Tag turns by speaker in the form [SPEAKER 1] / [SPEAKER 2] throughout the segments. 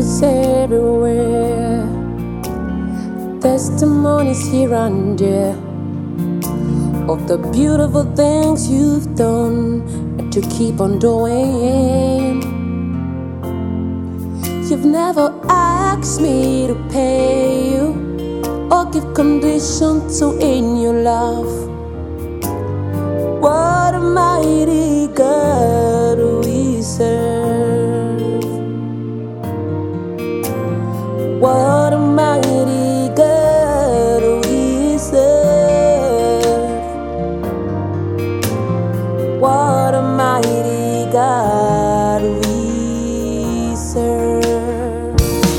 [SPEAKER 1] miracles everywhere, testimonies here and there of the beautiful things you've done and to keep on doing. You've never asked me to pay you or give conditions to in your love. What a mighty God we serve. What a mighty God we serve. What a mighty God we serve.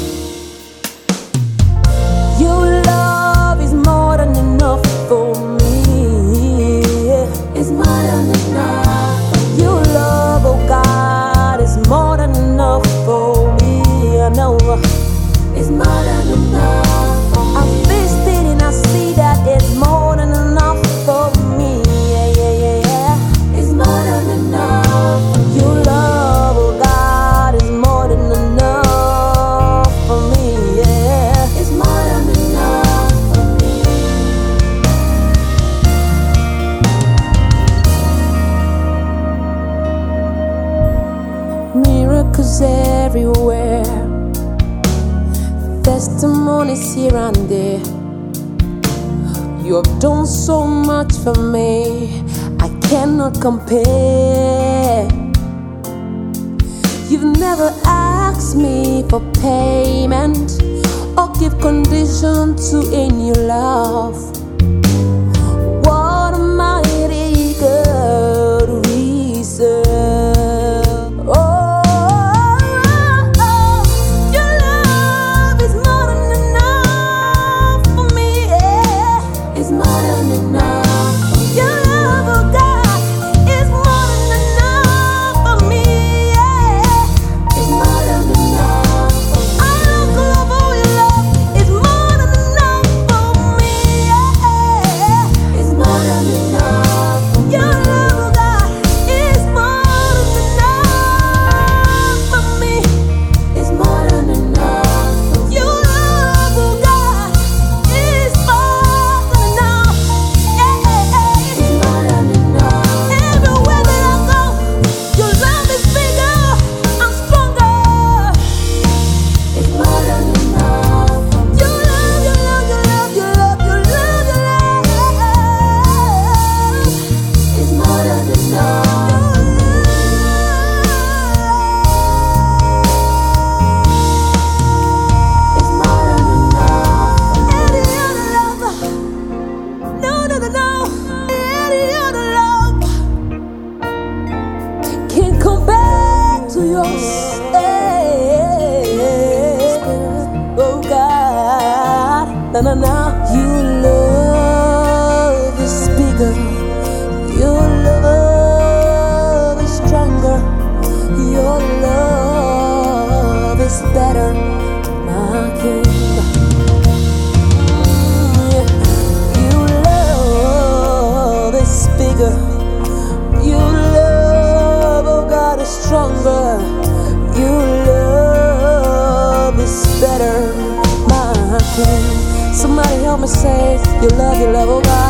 [SPEAKER 1] Your love is more than enough for me. It's more than enough. Your love, oh God, is more than enough for me. I know it's more than enough. I'm feasting and I see that it's more than enough for me. Yeah, yeah, yeah, yeah. It's more than enough. Your love, oh God, is more than enough for me. Yeah, it's more than enough for me. Miracles everywhere, testimonies here and there. You have done so much for me, I cannot compare. You've never asked me for payment or give conditions to in your love. What a mighty God we serve. Na, your love is bigger, your love is stronger, your love is better, my King. Your love is bigger, your love, oh God, is stronger, your love is better, my King. Somebody help me say, your love, oh God.